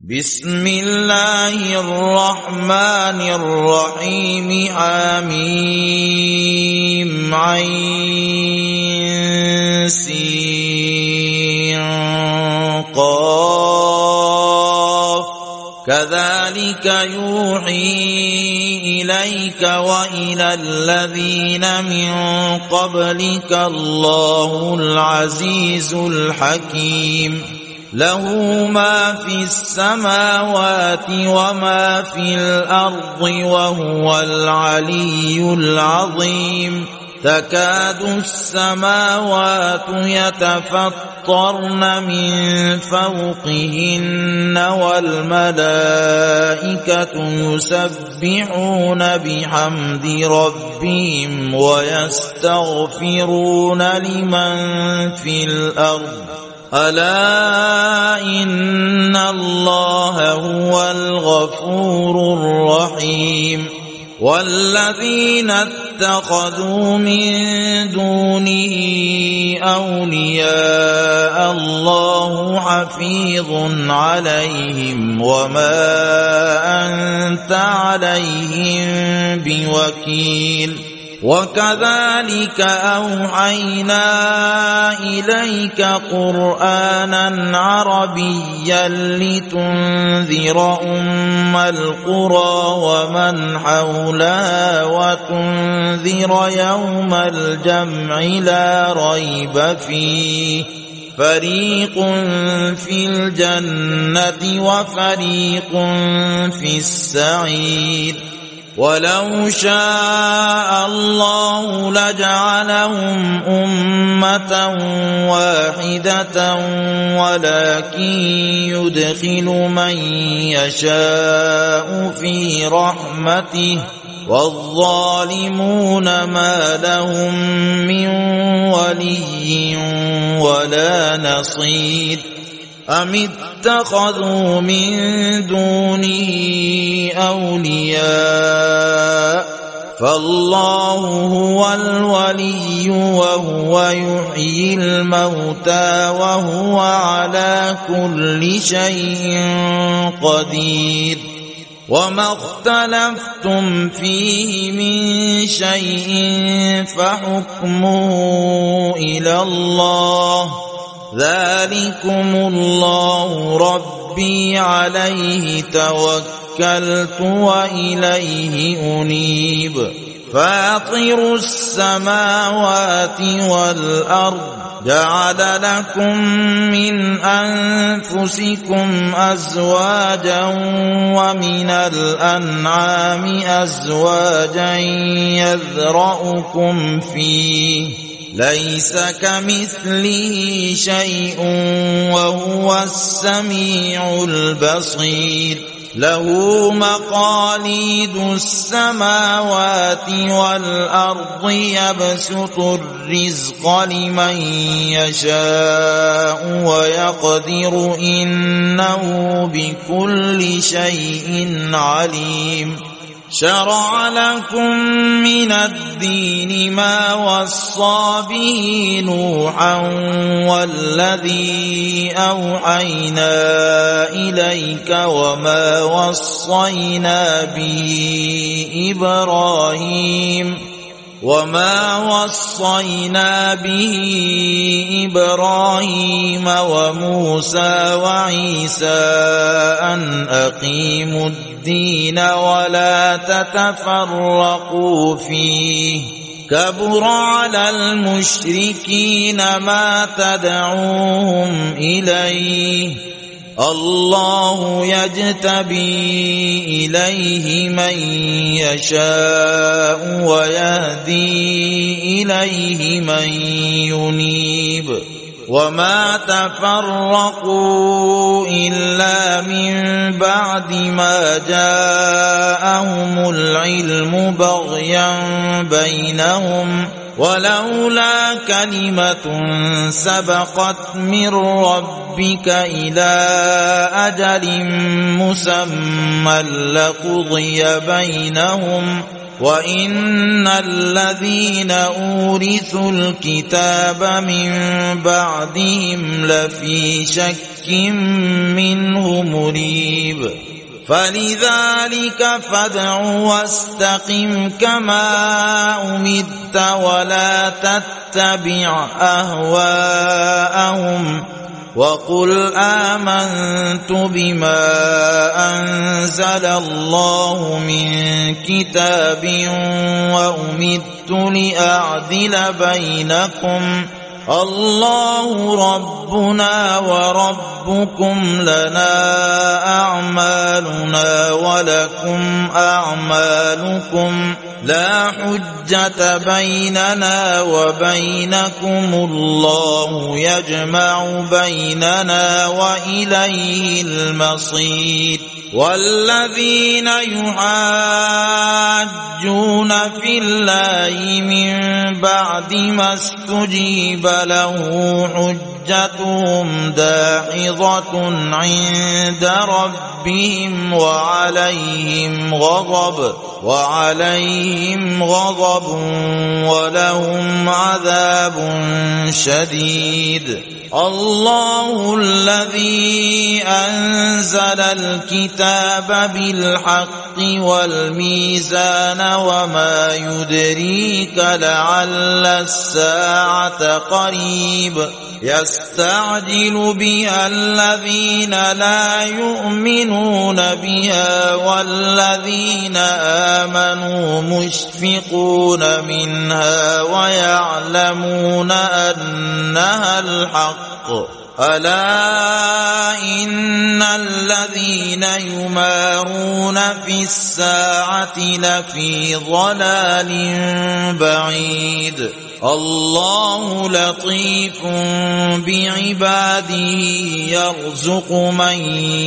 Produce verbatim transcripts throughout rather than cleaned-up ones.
بسم الله الرحمن الرحيم حميم عين سين قاف كذلك يوحي إليك وإلى الذين من قبلك الله العزيز الحكيم له ما في السماوات وما في الأرض وهو العلي العظيم تكاد السماوات يتفطرن من فوقهن والملائكة يسبحون بحمد ربهم ويستغفرون لمن في الأرض ألا إن الله هو الغفور الرحيم والذين اتخذوا من دونه أولياء الله حفيظ عليهم وما أنت عليهم بوكيل وكذلك أوحينا إليك قرآنا عربيا لتنذر أم القرى ومن حولها وتنذر يوم الجمع لا ريب فيه فريق في الجنة وفريق في السعير ولو شاء الله لجعلهم أمة واحدة ولكن يدخل من يشاء في رحمته والظالمون ما لهم من ولي ولا نصير أم اتخذوا من دونه أولياء فالله هو الولي وهو يحيي الموتى وهو على كل شيء قدير وما اختلفتم فيه من شيء فحكمه إلى الله ذلكم الله ربي عليه توكلت وإليه أنيب فاطر السماوات والأرض جعل لكم من أنفسكم أزواجا ومن الأنعام أزواجا يذرأكم فيه ليس كمثله شيء وهو السميع البصير له مقاليد السماوات والأرض يبسط الرزق لمن يشاء ويقدر إنه بكل شيء عليم شرع لكم من الدين ما وصى به نوحا والذي أوحينا إليك وما وصينا به إبراهيم وما وصينا به إبراهيم وموسى وعيسى أن أقيموا الدين ولا تتفرقوا فيه كبر على المشركين ما تدعوهم إليه الله يجتبي إليه من يشاء ويهدي إليه من ينيب وما تفرقوا إلا من بعد ما جاءهم العلم بغيا بينهم ولولا كلمة سبقت من ربك إلى أجل مسمى لقضي بينهم وإن الذين أورثوا الكتاب من بعدهم لفي شك منه مريب فلذلك فادع واستقم كما أمرت ولا تتبع أهواءهم وقل آمنت بما أنزل الله من كتاب وأمرت لأعدل بينكم الله ربنا وربكم لنا أعمالنا ولكم أعمالكم لا حجة بيننا وبينكم الله يجمع بيننا وإليه المصير والذين يحاجون في الله من بعد ما استجيب له حجتهم داحضة عند ربهم وعليهم غضب وعليهم غضب ولهم عذاب شديد الله الذي أنزل الكتاب بالحق والميزان وما يدريك لعل الساعة قريب يستعجل بها الذين لا يؤمنون بها والذين آمنوا مشفقون منها ويعلمون أنها الحق ألا إن الذين يمارون في الساعة لفي ضلال بعيد الله لطيف بعباده يرزق من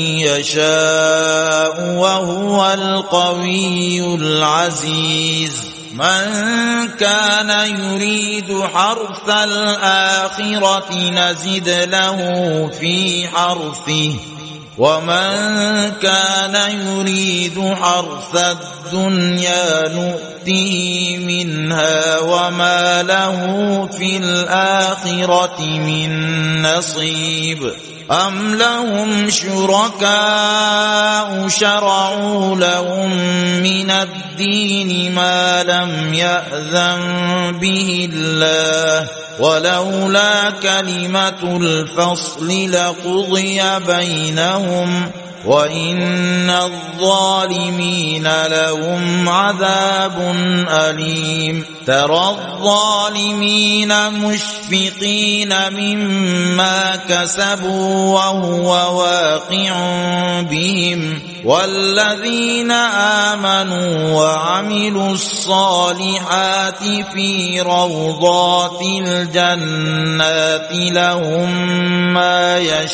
يشاء وهو القوي العزيز من كان يريد حرث الآخرة نزد له في حرثه ومن كان يريد حرث الدنيا نؤته منها وما له في الآخرة من نصيب أم لهم شركاء شرعوا لهم من الدين ما لم يأذن به الله ولولا كلمة الفصل لقضي بينهم وإن الظالمين لهم عذاب أليم ترى الظالمين مشفقين مما كسبوا وهو واقع بهم والذين آمنوا وعملوا الصالحات في روضات الجنات لهم ما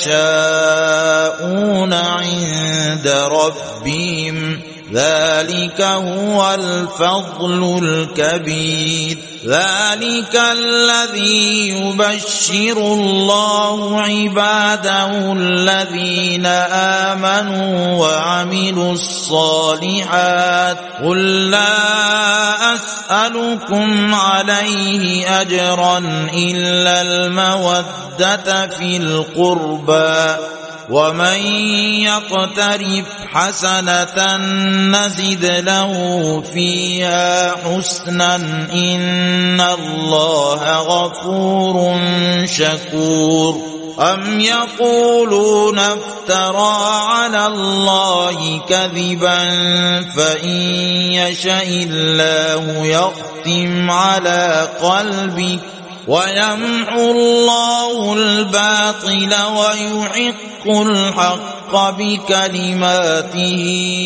يشاءون عند ربهم ذلك هو الفضل الكبير ذلك الذي يبشر الله عباده الذين آمنوا وعملوا الصالحات قل لا أسألكم عليه أجرا إلا المودة في القربى ومن يقترف حسنة نزد له فيها حسنا إن الله غفور شكور أم يقولون افترى على الله كذبا فإن يشاء الله يختم على قلبك ويمحو الله الباطل ويحق الحق بكلماته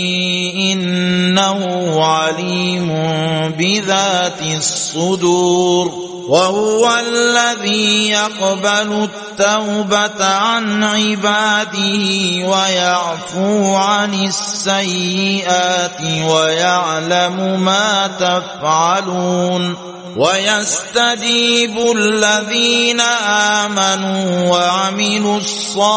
إنه عليم بذات الصدور وهو الذي يقبل التوبة عن عباده ويعفو عن السيئات ويعلم ما تفعلون ويستجيب الذين آمنوا وعملوا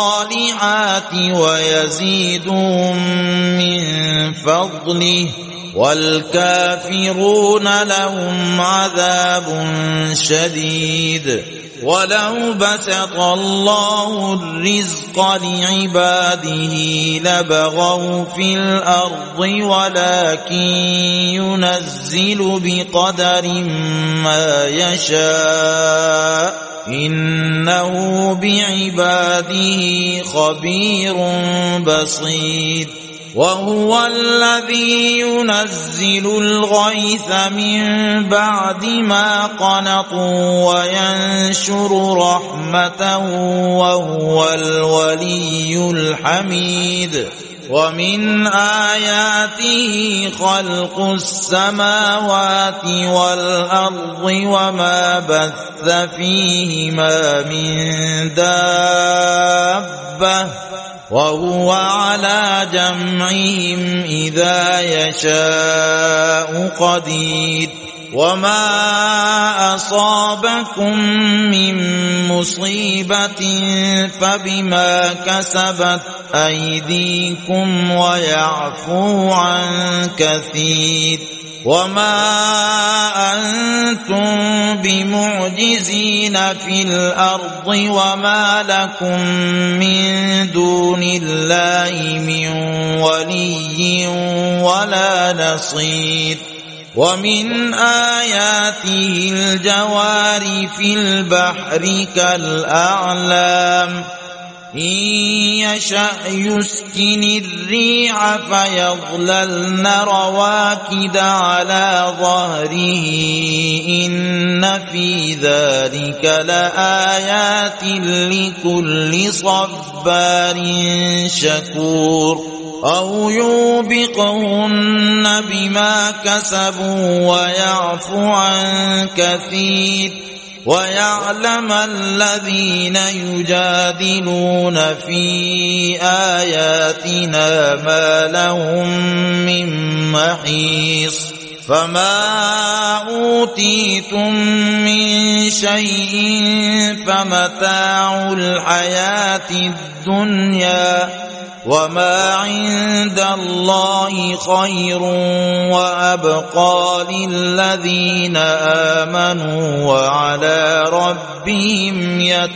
الصالحات ويزيدهم من فضله والكافرون لهم عذاب شديد. ولو بسط الله الرزق لعباده لبغوا في الأرض ولكن ينزل بقدر ما يشاء إنه بعباده خبير بصير. وهو الذي ينزل الغيث من بعد ما قنطوا وينشر رحمته وهو الولي الحميد. ومن آياته خلق السماوات والأرض وما بث فيهما من دابة وهو على جمعهم إذا يشاء قدير. وما أصابكم من مصيبة فبما كسبت أيديكم ويعفو عن كثير. وما أنتم بمعجزين في الأرض وما لكم من دون الله من ولي ولا نصير. ومن آياته الجوار في البحر كالأعلام إن يشأ يسكن الريح فيظللن رواكد على ظهره إن في ذلك لآيات لكل صبار شكور. أو يوبقهن بما كسبوا ويعفو عن كثير. ويعلم الذين يجادلون في آياتنا ما لهم من محيص. فما أوتيتم من شيء فمتاع الحياة الدنيا وما عند الله خير وأبقى للذين آمنوا وعلى ربهم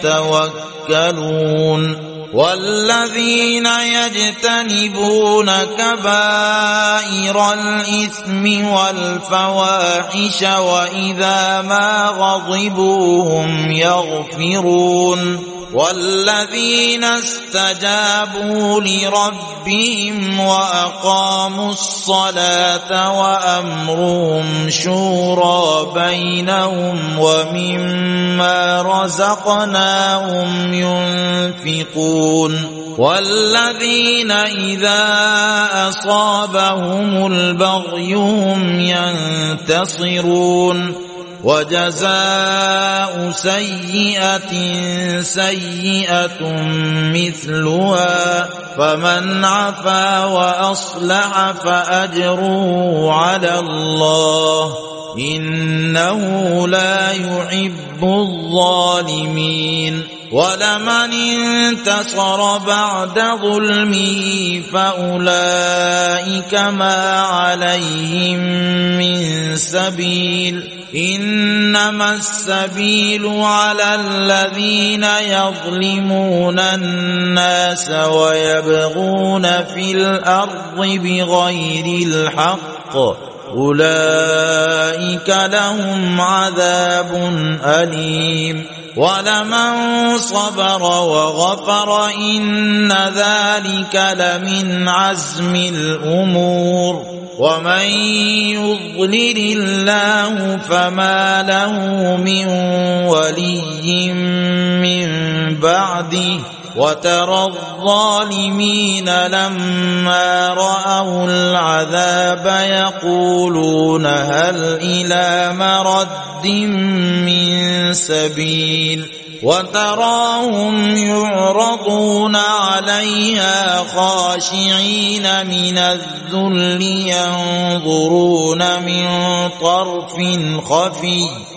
يتوكلون. والذين يجتنبون كبائر الإثم والفواحش وإذا ما غضبوا هم يغفرون. والذين استجابوا لربهم وأقاموا الصلاة وأمرهم شورى بينهم ومما رزقناهم ينفقون. والذين إذا أصابهم البغي هم ينتصرون. وجزاء سيئة سيئة مثلها فمن عفا وأصلح فأجره على الله إنه لا يحب الظالمين. ولمن انتصر بعد ظلمه فأولئك ما عليهم من سبيل إنما السبيل على الذين يظلمون الناس ويبغون في الأرض بغير الحق أولئك لهم عذاب أليم. ولمن صبر وغفر إن ذلك لمن عزم الأمور. ومن يضلل الله فما له من ولي من بعده. وترى الظالمين لما رأوا العذاب يقولون هل إلى مرد من سبيل. وتراهم يعرضون عليها خاشعين من الذل ينظرون من طرف خفي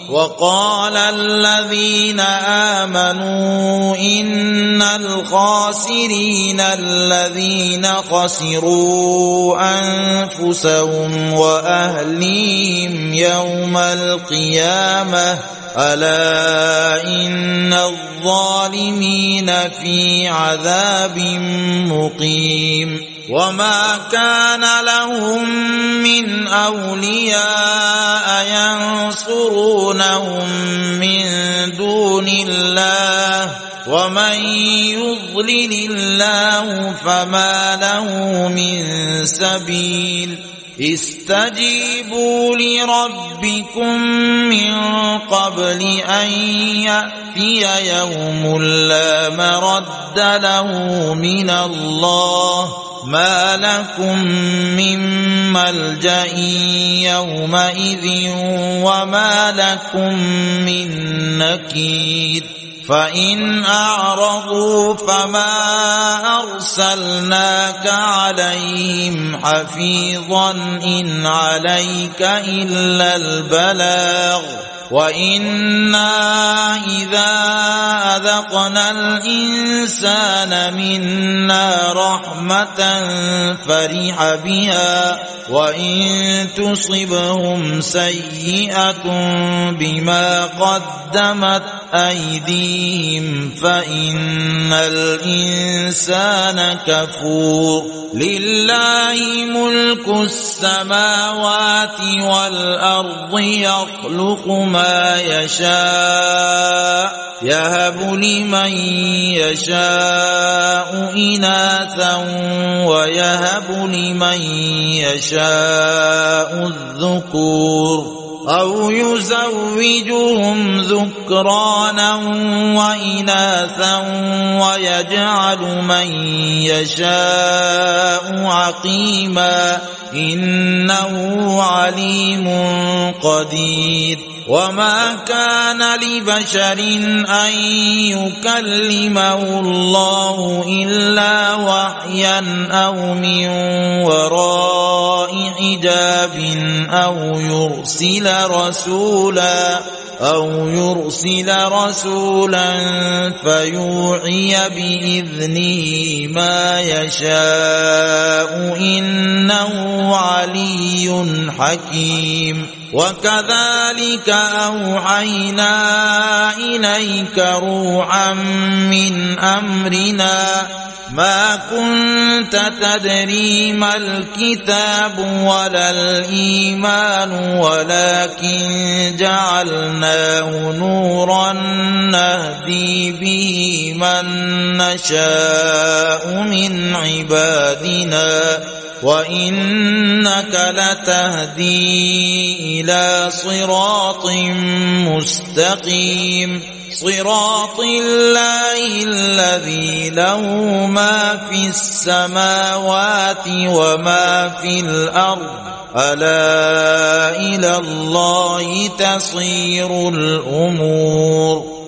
وقال الذين آمنوا إن الخاسرين الذين خسروا أنفسهم وأهليهم يوم القيامة ألا إن الظالمين في عذاب مقيم وما كان لهم من أولياء ينصرونهم من دون الله ومن يضلل الله فما له من سبيل استجيبوا لربكم من قبل أن يأتي يوم لا مرد له من الله ما لكم من ملجأ يومئذ وما لكم من نكير فإن أعرضوا فما أرسلناك عليهم حفيظا إن عليك إلا البلاغ وإنا إذا أذقنا الإنسان منا رحمة فرح بها وإن تصبهم سيئة بما قدمت أيديهم فإن الإنسان كفور لله ملك السماوات والأرض يخلق ما يشاء يهب لمن يشاء إناثا ويهب لمن يشاء الذكور أو يزوجهم ذكرانا وإناثا ويجعل من يشاء عقيما إنه عليم قدير وما كان لبشر أن يكلمه الله إلا وحيا أو من وراء حجاب أو يرسل رسولا أو يرسل رسولا فيوحي بإذنه ما يشاء إنه علي حكيم وكذلك أوحينا إليك روحا من أمرنا ما كنت تدري ما الكتاب ولا الإيمان ولكن جعلناه نورا نهدي به من نشاء من عبادنا وإنك لتهدي إلى صراط مستقيم صراط الله الذي له ما في السماوات وما في الأرض ألا إلى الله تصير الأمور